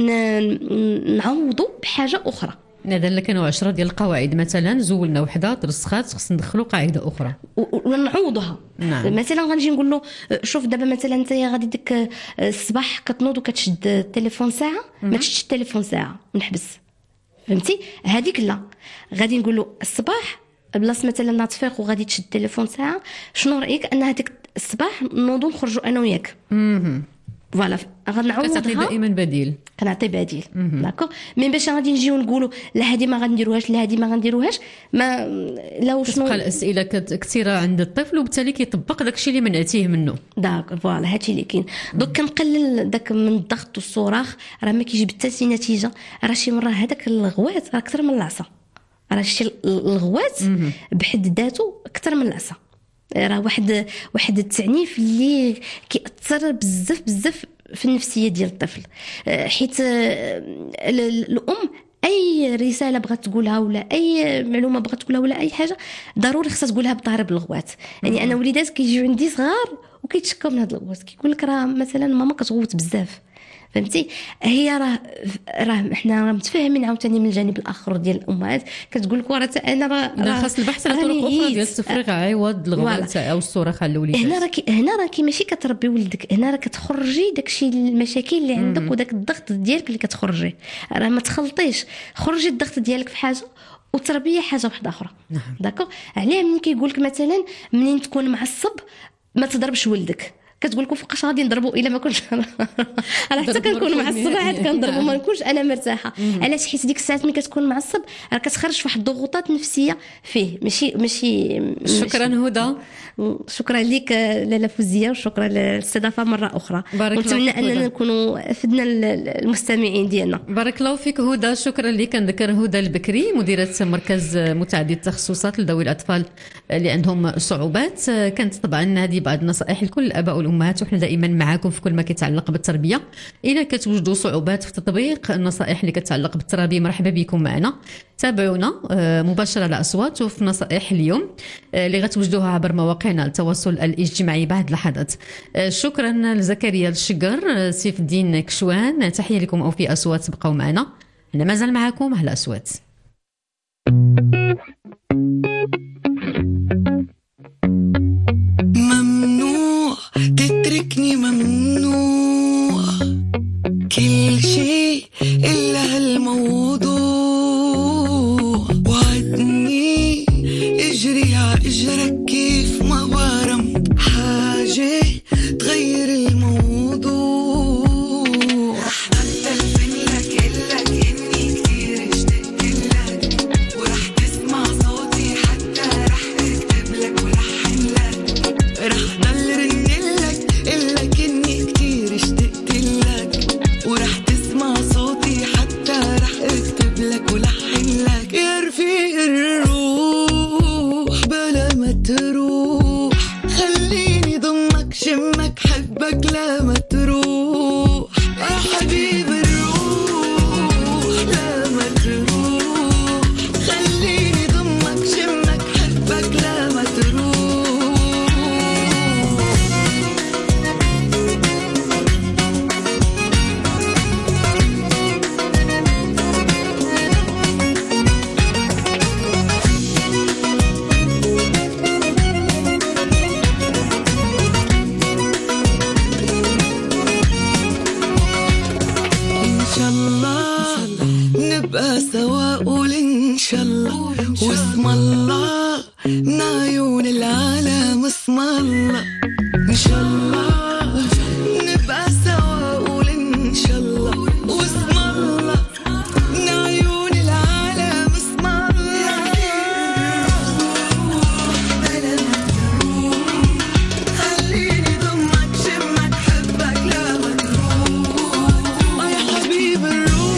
نعوضو بحاجه اخرى. نادر كانوا عشرة ديال القواعد مثلا زولنا وحده ترسخات خص ندخلوا قاعده اخرى ونعوضها. نعم. مثلا غنجي نقول له شوف دابا مثلا انت غادي ديك الصباح كتنوض وكتشد التليفون ساعه، ما تشدش التليفون ساعه ونحبس، فهمتي؟ هذيك لا، غادي نقول له الصباح بلاص مثلا ناتفيق وغادي تشد التليفون ساعه، شنو رايك ان هذيك الصباح نوضوا نخرجوا انا وياك؟ اها فوالا غنعوضها. كتعطي دائما بديل، كنعطي بديل. داكو مي باش غادي نجيو نقولوا لا هذه ما غنديروهاش لا هذه ما غنديروهاش، ما لو شنو كتبقى الاسئله كثيره عند الطفل وبالتالي كيطبق داكشي اللي منعتيه منه. داك فوالا هادشي اللي كاين. دوك كنقلل داك من الضغط والصراخ، راه ما كيجيب حتى شي نتيجه. راه شي مره هذاك الغوات راه اكثر من العصا، راه شي الغوات بحد ذاته اكثر من العصا، راه واحد واحد التعنيف اللي كيأثر بزاف بزاف في النفسيه ديال الطفل. حيت الام اي رساله بغات تقولها ولا اي معلومه بغات تقولها ولا اي حاجه ضروري خصها تقولها بضارب الغوات. يعني انا وليدات كيجيو عندي صغار وكيتشكاو من هاد الغوات، كيقول لك راه مثلا ماما كتغوت بزاف، فهمتي؟ هي راه راه حنا متفاهمين عاوتاني من الجانب الاخر ديال الامهات كتقول لك راه انا راه خاص البحث على طرق اخرى ديال التفريغ عوض الغوات او الصراخ على الوليدات. هنا راكي هنا راكي ماشي كتربي ولدك، هنا راه كتخرجي داكشي المشاكل اللي عندك مم. وداك الضغط ديالك اللي كتخرجي، راه ما تخلطيش، خرجي الضغط ديالك في حاجه والتربيه حاجه واحده اخرى. نعم. داكو علاه منين كيقول لك مثلا منين تكون معصب ما تضربش ولدك، كتقول لكم فوقاش غادي نضربوا الا ما كنتش انا حتى كنكون معصبه عاد كنضربوا ما نكونش انا مرتاحه. علاش؟ حيت ديك الساعات ملي كتكون معصب راه كتخرج في واحد الضغوطات نفسيه فيه. ماشي ماشي شكرا هدى، شكرا لك لاله فوزيه وشكرا للاستضافه مره اخرى، ونتمنى اننا نكونوا فدنا المستمعين ديالنا. بارك الله فيك هدى. شكرا لك. كنذكر هدى البكري مديره مركز متعدد التخصصات لذوي الاطفال اللي عندهم صعوبات. كانت طبعا هذه بعض النصائح لكل الاباء والامهات، وحنا دائما معاكم في كل ما كيتعلق بالتربيه. اذا كتوجدوا صعوبات في تطبيق النصائح اللي كتعلق بالتربيه مرحبا بكم معنا، تابعونا مباشره على اصوات وفي نصائح اليوم اللي غتوجدوها عبر مواقعنا التواصل الاجتماعي بعد لحظات. شكرا لزكريا الشقر، سيف الدين كشوان، تحيه لكم او في اصوات. بقوا معنا، انا مازال معاكم على اصوات. ممنوع تتركني، ممنوع كل شيء إلا هالموضوع، وعدني اجري ع اجرك كيف ما برم حاجة تغير الموضوع. رح أتلفن لك إلك إني كتير اشتقت لك، ورح تسمع صوتي حتى رح اكتب لك ولحن لك، ولحن لك يا رفيق الروح بلا ما تروح خليني ضمك شمك حبك لا ما تروح يا حبيب الروح لا ما تروح خليني ضمك شمك حبك لا ما تروح نبقى سوا قول إن شاء الله واسم الله من عيون العالم اسم الله إن شاء الله نبقى سوا قول إن شاء الله واسم الله من عيون العالم اسم الله بلا ما تروح خليني ضمك شمك حبك لا ما تروح يا حبيب الروح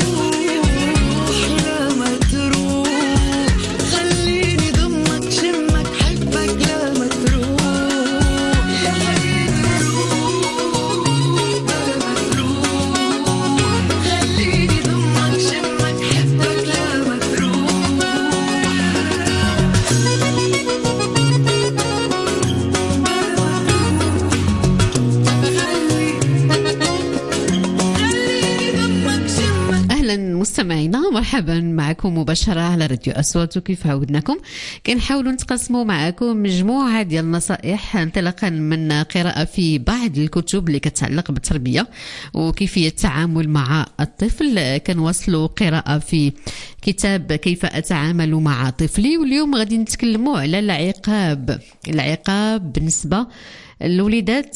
مستمعينا مرحبا معكم مباشرة على راديو أصوات. وكيف عودناكم كنحاولوا نتقاسموا معكم مجموعة ديال النصائح انطلاقا من قراءة في بعض الكتب اللي كتعلق بالتربية وكيفية التعامل مع الطفل. كنواصلوا قراءة في كتاب كيف أتعامل مع طفلي، واليوم غادي نتكلموا على العقاب. العقاب بالنسبة الوليدات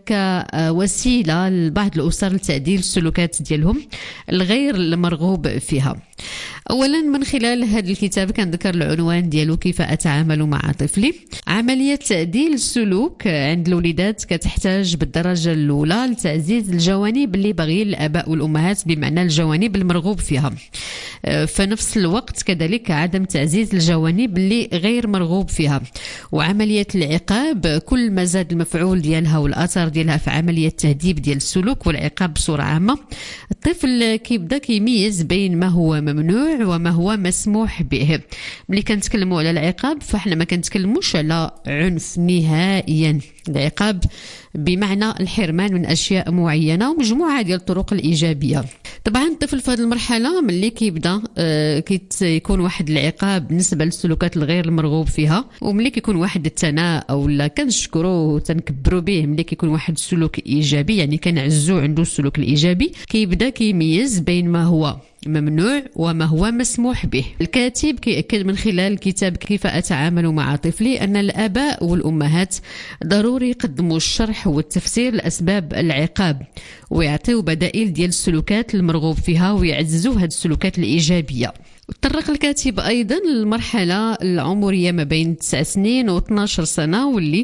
كوسيلة لبعض الأسر لتعديل السلوكات ديالهم الغير المرغوب فيها. أولا من خلال هذا الكتاب كنذكر العنوان ديالو كيف أتعامل مع طفلي. عملية تعديل السلوك عند الوليدات كتحتاج بالدرجة الأولى لتعزيز الجوانب اللي باغيين الآباء والأمهات، بمعنى الجوانب المرغوب فيها، في نفس الوقت كذلك عدم تعزيز الجوانب اللي غير مرغوب فيها. وعملية العقاب كل ما زاد المفعول ديالها والأثر ديالها في عملية التهذيب ديال السلوك والعقاب بصورة عامة، الطفل كيبدا كيميز بين ما هو ممنوع وما هو مسموح به. ملي كنتكلموا على العقاب فاحنا ما كنتكلموش على عنف نهائيا. العقاب بمعنى الحرمان من أشياء معينة ومجموعة ديال الطرق الإيجابية. طبعا الطفل في هذه المرحلة ملي كيبدا آه كيكون واحد العقاب بالنسبة للسلوكات الغير المرغوب فيها، وملي كيكون واحد الثناء أو لا كنشكروه وتنكبروا به ملي كيكون واحد السلوك إيجابي، يعني كنعزو عنده السلوك الإيجابي، كيبدا كيميز بين ما هو ممنوع وما هو مسموح به. الكاتب كيأكد من خلال كتاب كيف أتعامل مع طفلي أن الآباء والأمهات ضروري يقدموا الشرح والتفسير لأسباب العقاب ويعطيوا بدائل ديال السلوكات المرغوب فيها ويعززوا هذه السلوكات الإيجابية. تطرق الكاتب أيضا للمرحلة العمرية ما بين تسع سنين و اثناش سنة واللي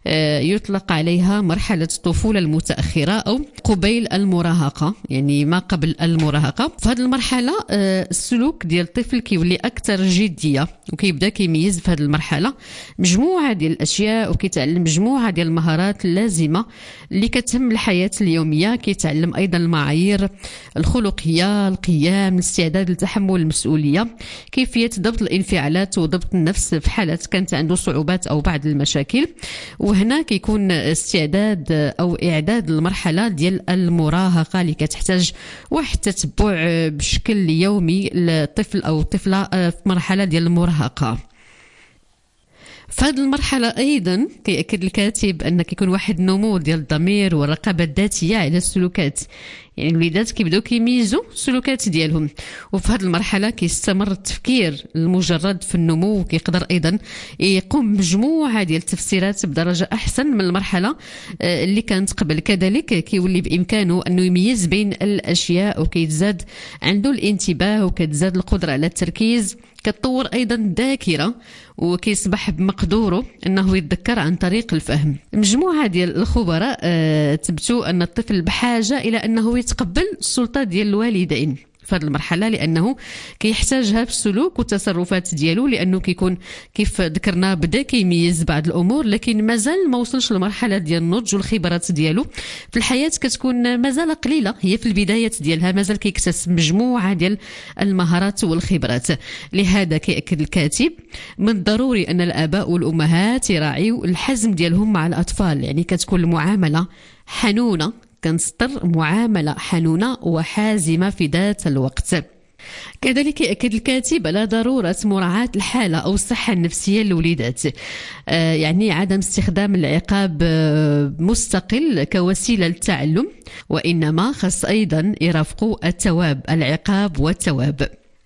يطلق عليها مرحلة الطفولة المتأخرة أو قبيل المراهقة، يعني ما قبل المراهقة. في هذه المرحلة السلوك ديال الطفل كيولي أكثر جدية وكيبدا كيميز في هذه المرحلة مجموعة ديال الأشياء وكيتعلم مجموعة ديال المهارات اللازمة اللي كتهم الحياة اليومية. كيتعلم أيضا المعايير الخلقية، القيم، الاستعداد لتحمل المسؤولية، كيفية ضبط الانفعالات وضبط النفس في حالات كانت عنده صعوبات أو بعض المشاكل. وهنا كيكون استعداد أو إعداد المرحلة ديال المراهقة اللي كتحتاج واحد تتبع بشكل يومي للطفل أو الطفلة في مرحلة ديال المراهقة. في هذه المرحلة أيضا كيأكد الكاتب أن كيكون واحد النمو ديال الضمير والرقابة الذاتية على السلوكات، يعني الوليدات كيبداو كيميزوا السلوكات ديالهم. وفي هذه المرحلة كيستمر التفكير المجرد في النمو، وكيقدر أيضا يقوم بمجموعة ديال التفسيرات بدرجة أحسن من المرحلة اللي كانت قبل. كذلك كيولي بإمكانه أنه يميز بين الأشياء وكيتزاد عنده الانتباه وكتزاد القدرة على التركيز. كتطور أيضا الذاكرة وكيصبح بمقدوره أنه يتذكر عن طريق الفهم. مجموعة ديال الخبراء تبتوا أن الطفل بحاجة إلى أنه يتقبل السلطة ديال الوالدين في هذه المرحله، لانه كيحتاجها في السلوك والتصرفات ديالو، لانه كيكون كيف ذكرنا بدا كيميز بعض الامور، لكن مازال ما وصلش للمرحله ديال النضج، والخبرات ديالو في الحياه كتكون مازال قليله، هي في البدايات ديالها، مازال كيكتسب مجموعه ديال المهارات والخبرات. لهذا كيأكد الكاتب من الضروري ان الاباء والامهات يراعيوا الحزم ديالهم مع الاطفال، يعني كتكون المعامله حنونه، كنسطر معامله حنونه وحازمه في ذات الوقت. كذلك يأكد الكاتب على ضرورة مراعاة الحالة أو الصحة النفسية للوليدات، آه يعني عدم استخدام العقاب آه مستقل كوسيلة للتعلم، وإنما خص أيضا يرافقوا التواب، العقاب والتواب.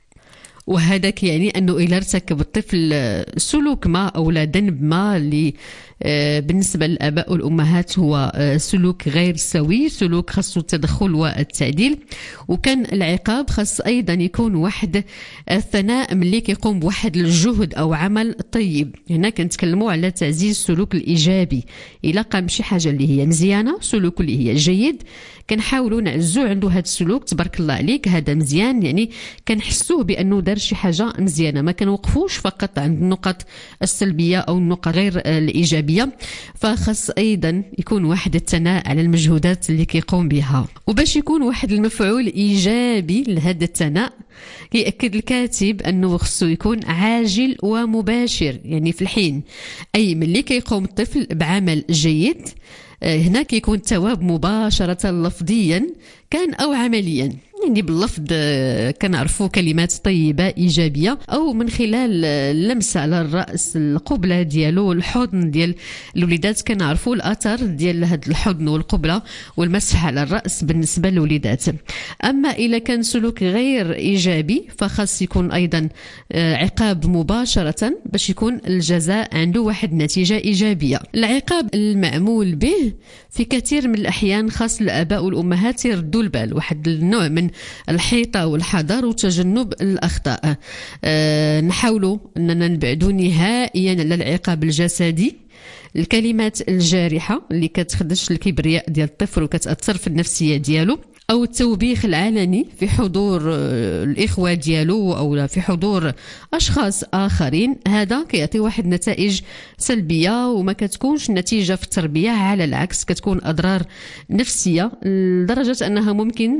وهذا يعني أنه إذا ارتكب الطفل سلوك ما أو لا ذنب ما اللي بالنسبة للآباء والأمهات هو سلوك غير سوي، سلوك خاصه التدخل والتعديل، وكان العقاب خاص أيضا يكون واحد الثناء ملي كيقوم بواحد الجهد أو عمل طيب. هنا كنتكلموا على تعزيز السلوك الإيجابي، إلا قام بشي حاجة اللي هي مزيانة، سلوك اللي هي جيد، كنحاولوا نعزوا عنده هذا السلوك، تبارك الله عليك هذا مزيان، يعني كنحسوه بأنه دار شي حاجة مزيانة، ما كنوقفوش فقط عند النقط السلبية أو النقط غير الإيجابية. فخص أيضا يكون واحد الثناء على المجهودات اللي كيقوم بها، وباش يكون واحد المفعول إيجابي لهذا الثناء يأكد الكاتب أنه خصو يكون عاجل ومباشر، يعني في الحين أي ملي كيقوم الطفل بعمل جيد هنا كيكون التواب مباشرة لفظيا كان أو عمليا، يعني باللفظ كنعرفوا كلمات طيبة إيجابية، أو من خلال اللمسة على الرأس، القبلة ديالو، الحضن ديال الوليدات، كنعرفوا الأثر ديال هذا الحضن والقبلة والمسح على الرأس بالنسبة للوليدات. أما إذا كان سلوك غير إيجابي فخاص يكون أيضا عقاب مباشرة باش يكون الجزاء عنده واحد نتيجة إيجابية. العقاب المعمول به في كثير من الأحيان خاص الآباء والأمهات يردوا البال، واحد النوع من الحيطة والحذر وتجنب الأخطاء. أه نحاولوا أننا نبعدوا نهائيا على العقاب الجسدي، الكلمات الجارحة اللي كتخدش الكبرياء ديال الطفل وكتأثر في النفسية ديالو، أو التوبيخ العلني في حضور الإخوة ديالو أو في حضور أشخاص آخرين، هذا كيعطي واحد نتائج سلبية وما كتكونش نتيجة في التربية، على العكس كتكون أضرار نفسية لدرجة أنها ممكن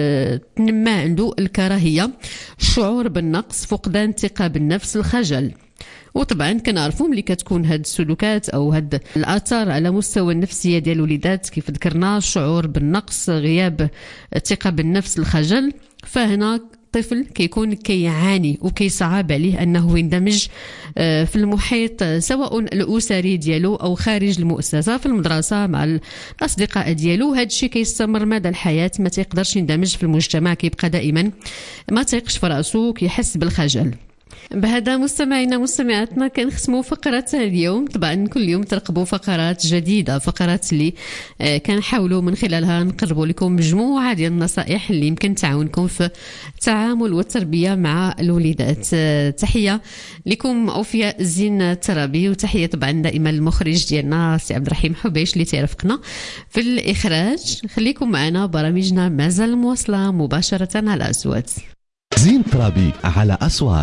تنمى عنده الكراهية، الشعور بالنقص، فقدان الثقة بالنفس، الخجل. وطبعا كنعرفوا ملي كتكون هاد السلوكات او هاد الاثار على مستوى النفسيه ديال الوليدات كيف ذكرنا، الشعور بالنقص، غياب الثقه بالنفس، الخجل، فهنا الطفل كيكون كيعاني وكيصعب عليه انه يندمج في المحيط سواء الاسري ديالو او خارج المؤسسه، في المدرسه مع الاصدقاء ديالو. هذا الشيء كيستمر مدى الحياه، ما تيقدرش يندمج في المجتمع، كيبقى دائما ما تيقش في راسو، كيحس بالخجل. بهذا مستمعينا مستمعاتنا كنختموا فقرة اليوم. طبعا كل يوم ترقبوا فقرات جديدة، فقرات اللي كنحاولوا من خلالها نقربوا لكم مجموعة ديال النصائح اللي يمكن تعاونكم في التعامل والتربية مع الوليدات. تحية لكم أوفياء زين الترابي، وتحية طبعا دائما المخرج ديالنا سي عبد الرحيم حبيش اللي تيرافقنا في الإخراج. خليكم معنا، برامجنا مازال مواصلة مباشرة على أصوات زين الترابي على أصوات.